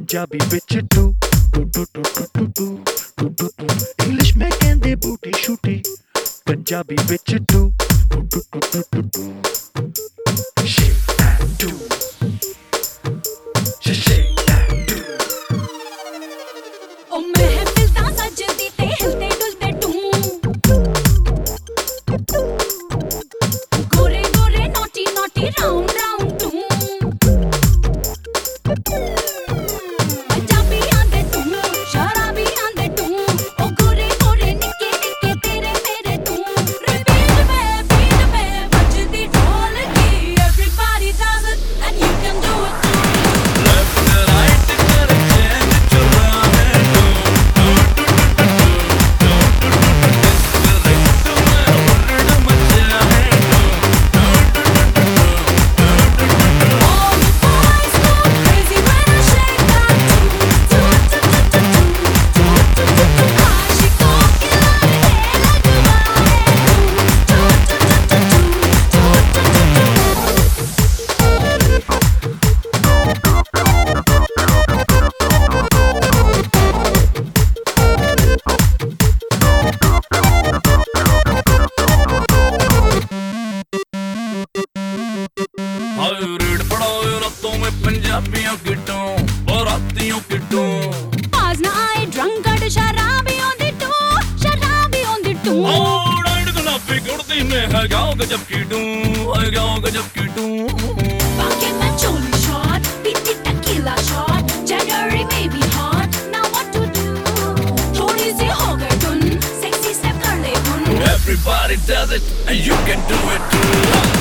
पंजाबी बिच टू टू टू टू टू टू टू टू टू इंग्लिश में कहंदे बूटी शूटी पंजाबी बिच टू टू टू टू टू टू shake that do shake that do ओ महफिल दा सजदी ते हिलते डुलते टू गोरे गोरे नोटी नोटी राउंड राउंड टू पंजाबी आंदे टू शराबी आंदे टू ओ गोरे गोरे निक्के निक्के तेरे मेरे टू रिपीट पे बजदी ढोलकी everybody does it and you can do it too left right कर चैन चुरा है तू All the boys go crazy when I shake that do आशिकों के लाए हाय रेड पड़ाओ रातों में पंजाबियों की टू बारातियों की टू पास ना आए ड्रंकर्ड शराबी on the टू और डाइट गुलाबी गुड़ती में है गाँव गजब की टू है गाँव गजब की टू Bucket my choli shot, beat the tequila shot. January may be hot, now what to do? थोड़ी सी हो गई धुन, sexy step कर ले धुन. everybody does it and you can do it too